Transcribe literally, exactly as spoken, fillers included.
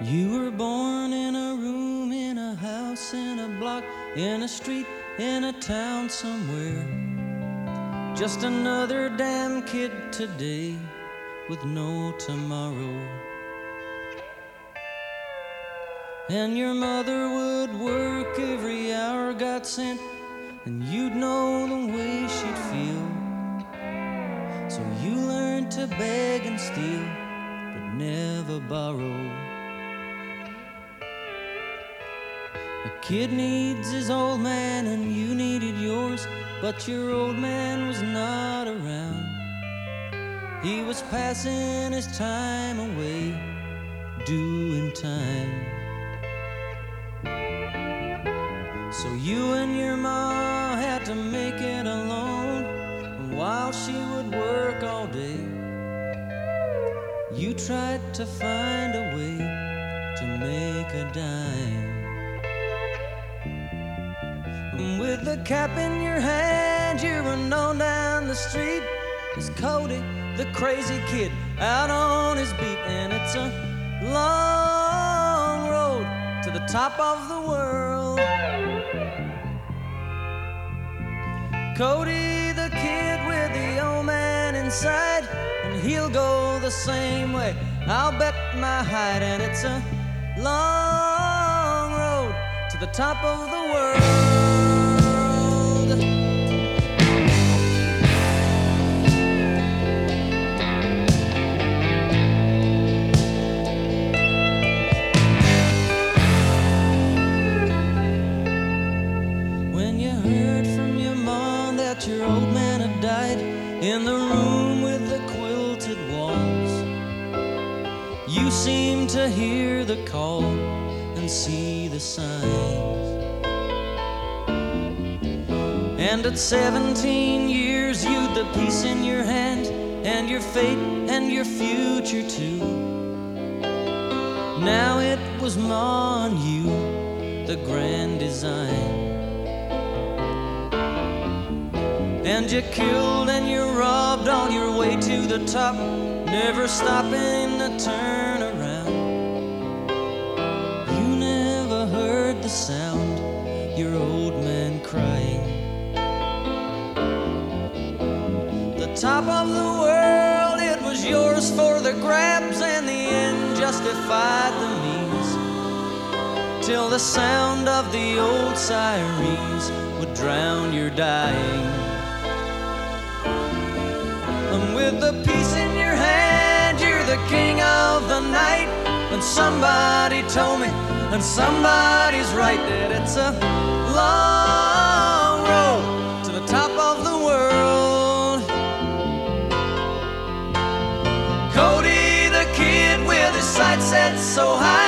You were born in a room, in a house, in a block, in a street, in a town somewhere. Just another damn kid today with no tomorrow. And your mother would work every hour got sent, and you'd know the way she'd feel. So you learned to beg and steal, but never borrow. A kid needs his old man and you needed yours, but your old man was not around. He was passing his time away, doing time. So you and your ma had to make it alone, and while she would work all day, you tried to find a way to make a dime. And with the cap in your hand, you were known down the street as Cody, the crazy kid, out on his beat. And it's a long road to the top of the world. Cody, the kid with the old man inside, and he'll go the same way, I'll bet my hide. And it's a long road to the top of the world. When you heard from your mom that your old man had died in the room with the quilted walls, you seemed to hear the call and see the signs. And at seventeen years you'd the peace in your hand, and your fate and your future too. Now it was Ma and you, the grand design. And you killed and you robbed on your way to the top, never stopping to turn around. You never heard the sound, your old man crying. The top of the world, it was yours for the grabs, and the end justified the means, till the sound of the old sirens would drown your dying. And with the peace in your hand, you're the king of the night. And somebody told me, and somebody's right, that it's a long road to the top of the world. Cody, the kid with his sights set so high,